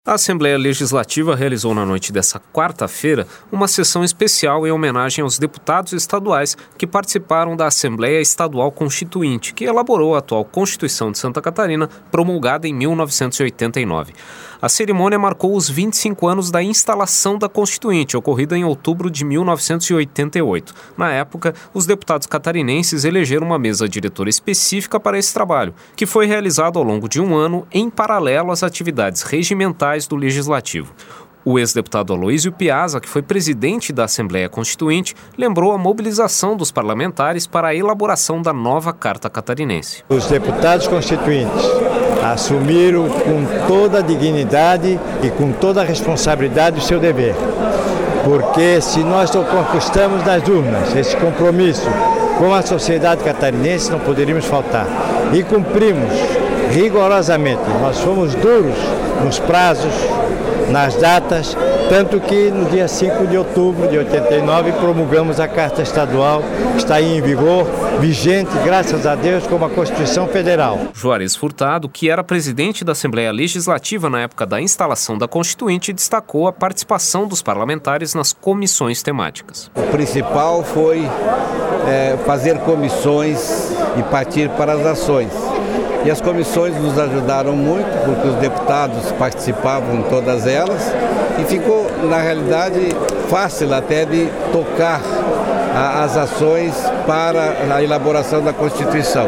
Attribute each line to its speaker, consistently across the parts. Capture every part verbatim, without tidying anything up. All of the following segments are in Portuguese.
Speaker 1: A Assembleia Legislativa realizou na noite desta quarta-feira uma sessão especial em homenagem aos deputados estaduais que participaram da Assembleia Estadual Constituinte, que elaborou a atual Constituição de Santa Catarina, promulgada em mil novecentos e oitenta e nove. A cerimônia marcou os vinte e cinco anos da instalação da Constituinte, ocorrida em outubro de mil novecentos e oitenta e oito. Na época, os deputados catarinenses elegeram uma mesa diretora específica para esse trabalho, que foi realizado ao longo de um ano em paralelo às atividades regimentais do Legislativo. O ex-deputado Aloísio Piazza, que foi presidente da Assembleia Constituinte, lembrou a mobilização dos parlamentares para a elaboração da nova Carta Catarinense.
Speaker 2: Os deputados constituintes assumiram com toda a dignidade e com toda a responsabilidade o seu dever, porque se nós não conquistamos nas urnas esse compromisso com a sociedade catarinense, não poderíamos faltar. E cumprimos rigorosamente, nós fomos duros nos prazos, nas datas, tanto que no dia cinco de outubro de oitenta e nove promulgamos a Carta Estadual, que está aí em vigor, vigente, graças a Deus, como a Constituição Federal.
Speaker 1: Juarez Furtado, que era presidente da Assembleia Legislativa na época da instalação da Constituinte, destacou a participação dos parlamentares nas comissões temáticas.
Speaker 3: O principal foi é, fazer comissões e partir para as ações. E as comissões nos ajudaram muito, porque os deputados participavam em todas elas e ficou, na realidade, fácil até de tocar a, as ações para a elaboração da Constituição.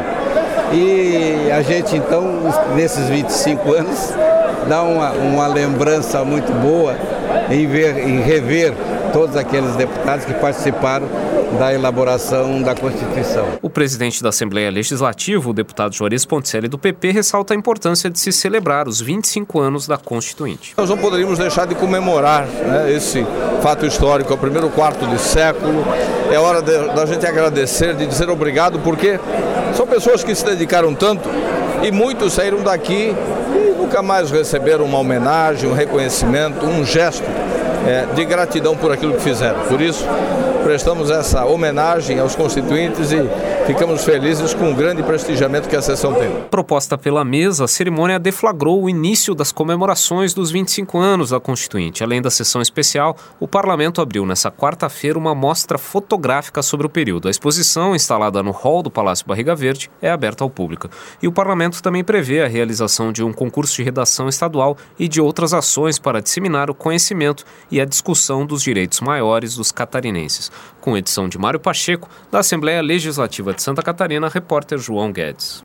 Speaker 3: E a gente, então, nesses vinte e cinco anos, dá uma, uma lembrança muito boa em, ver, em rever todos aqueles deputados que participaram da elaboração da Constituição.
Speaker 1: O presidente da Assembleia Legislativa, o deputado Juarez Ponticelli do P P, ressalta a importância de se celebrar os vinte e cinco anos da Constituinte.
Speaker 4: Nós não poderíamos deixar de comemorar, né, esse fato histórico, é o primeiro quarto de século. É hora de, da gente agradecer, de dizer obrigado, porque são pessoas que se dedicaram tanto e muitos saíram daqui e nunca mais receberam uma homenagem, um reconhecimento, um gesto é, de gratidão por aquilo que fizeram. Por isso, prestamos essa homenagem aos constituintes e ficamos felizes com o grande prestigiamento que a sessão tem.
Speaker 1: Proposta pela mesa, a cerimônia deflagrou o início das comemorações dos vinte e cinco anos da Constituinte. Além da sessão especial, o Parlamento abriu nesta quarta-feira uma mostra fotográfica sobre o período. A exposição, instalada no hall do Palácio Barriga Verde, é aberta ao público. E o Parlamento também prevê a realização de um concurso de redação estadual e de outras ações para disseminar o conhecimento e a discussão dos direitos maiores dos catarinenses. Com edição de Mário Pacheco, da Assembleia Legislativa de Santa Catarina, repórter João Guedes.